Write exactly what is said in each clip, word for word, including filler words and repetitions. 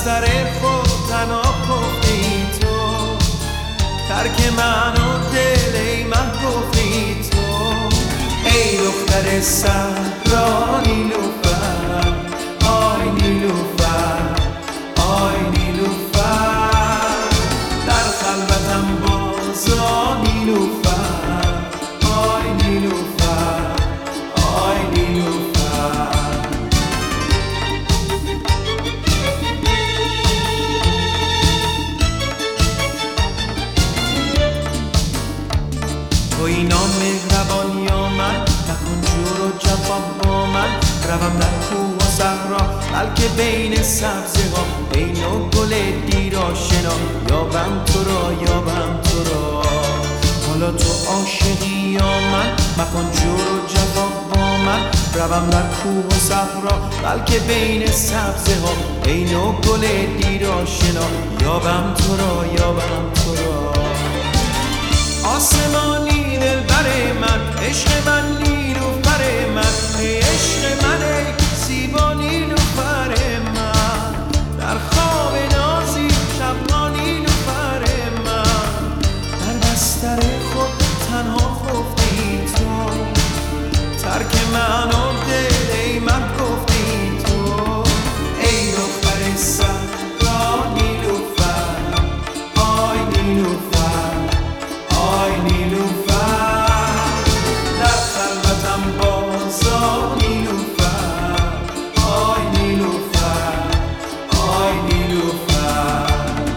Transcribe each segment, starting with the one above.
بستر خود تنها خفتی تو، ترک من و دل ای من گفتی تو. ای دختر صحرا نیلوفر، آی نیلوفر، آی نیلوفر، در خلوتم بازا نیلوفر، آی نیلوفر، آی نیلوفر. توی نامهربان یا من، نکن جور و جفا با من. روم در کوه و صحرا بلکه بین سبزه ها، ای نوع گل دیر آشنا، یابم تو را یابم تو را. حالا تو عاشقی یا من، مکن جور و جفا با من. روم در کوه و صحرا بلکه بین سبزه ها، ای نوع گل دیر آشنا، یابم تو را یابم تو را. آسمانی دلبر من، عشق من نیلوفر من، ای عشق من ای زیبا نیلوفر من. در خواب نازی شبها نیلوفر من، در بستر خود تنها خفتی تو، ترک من و دل ای من گفتی تو. ای دختر صحرا نیلوفر، آی نیلوفر، آی نیلوفر، در خلوتم بازا نیلوفر، آی نیلوفر، آی نیلوفر.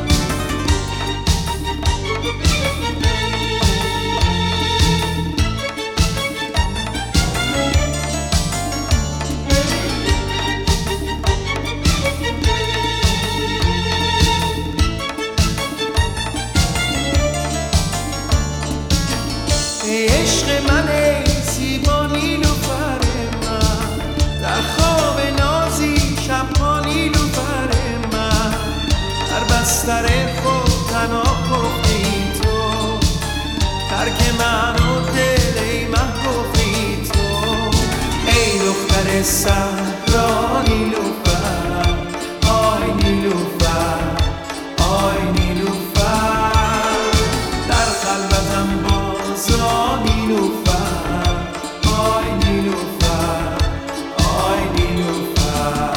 ای عشق من ای زیبا نیلوفر من، در خواب نازی شبها نیلوفر من، در بستر خود تنها خفتی تو، ترک من و دل ای من گفتی تو. ای دختر صحرا نیلوفر، آی نیلوفر، آی نیلوفر، در خلوتم بازا نیلوفر، آی نیلوفر، آی نیلوفر.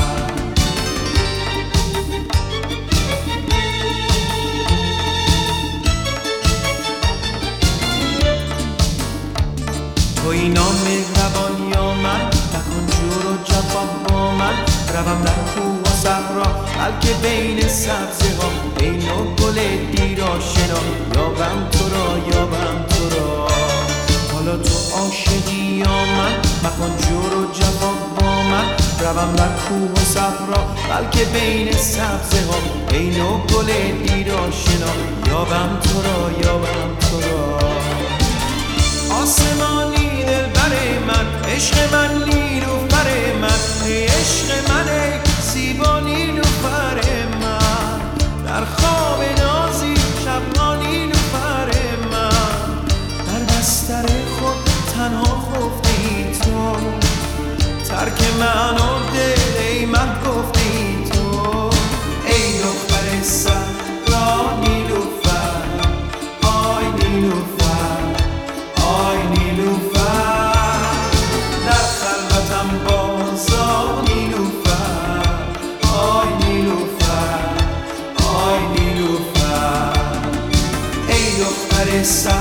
توی نامهربان یا من، نکن جور و جفا با من. روم در کوه و صحرا بلکه بین سبزه ها، ای نوع گل دیر آشنا، یابم تو را یابم تو را. حالا تو عاشقی یا من، مکن جور و جفا با من. روم در کوه و صحرا بلکه بین سبزه ها، ای نوع گل دیر آشنا، یابم تو را یابم تو را. آسمانی دلبر من، عشق من نیلوفر من، ای عشق من ای زیبا نیلوفر من، در خواب نازی شبها نیلوفر من، در بستر خود تنها خفتی تو، ترک من و دل ای من گفتی تو. ای دختر صحرا نیلوفر، آی نیلوفر، آی نیلوفر، در خلوتم بازا نیلوفر، آی نیلوفر، آی نیلوفر. ای دختر صحرا